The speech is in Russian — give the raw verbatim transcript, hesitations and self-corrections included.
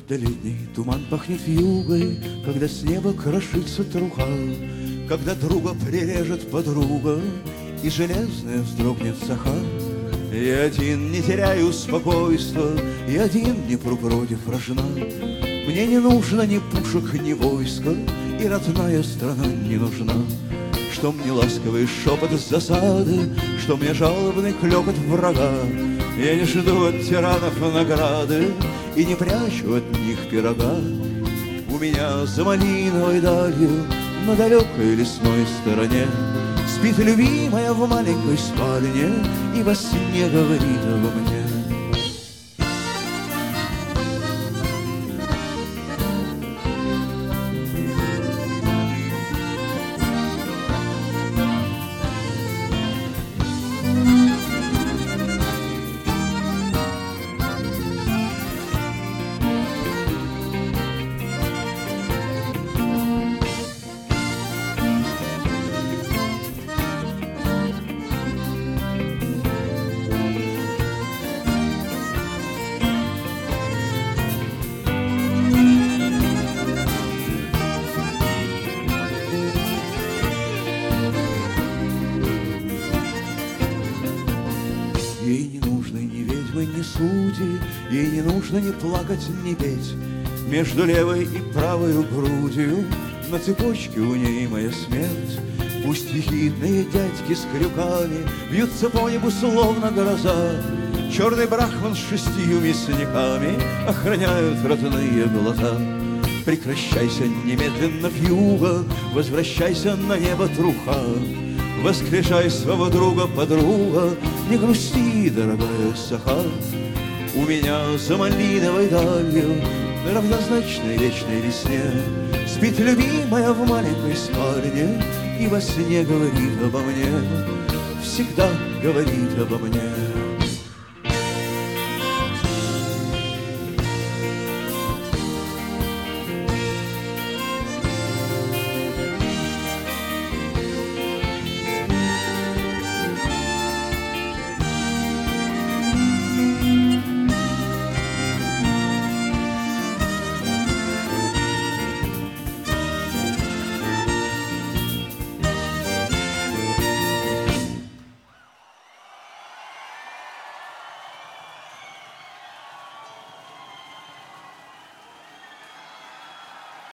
Да летний туман пахнет вьюгой, когда с неба крошится труха, когда друга прирежет подруга и железная вздрогнет саха. Я один не теряю спокойства, и один не пру против рожна. Мне не нужно ни пушек, ни войска, и родная страна не нужна. Что мне ласковый шепот с засады, что мне жалобный клёкот врага. Я не жду от тиранов награды и не прячу от них пирога. У меня за малиновой далью на далекой лесной стороне спит любимая в маленькой спальне и во сне говорит обо мне. Ей не нужны ни ведьмы, ни судьи, ей не нужно ни плакать, ни петь. Между левой и правой грудью на цепочке у ней моя смерть. Пусть ехидные дядьки с крюками бьются по небу, словно гроза. Черный брахман с шестью мясниками охраняют родные глаза. Прекращайся немедленно, вьюга, возвращайся на небо, труха. Воскрешай своего друга, подруга, не грусти, дорогая саха. У меня за малиновой далью на равнозначной вечной весне спит любимая в маленькой спальне и во сне говорит обо мне, всегда говорит обо мне.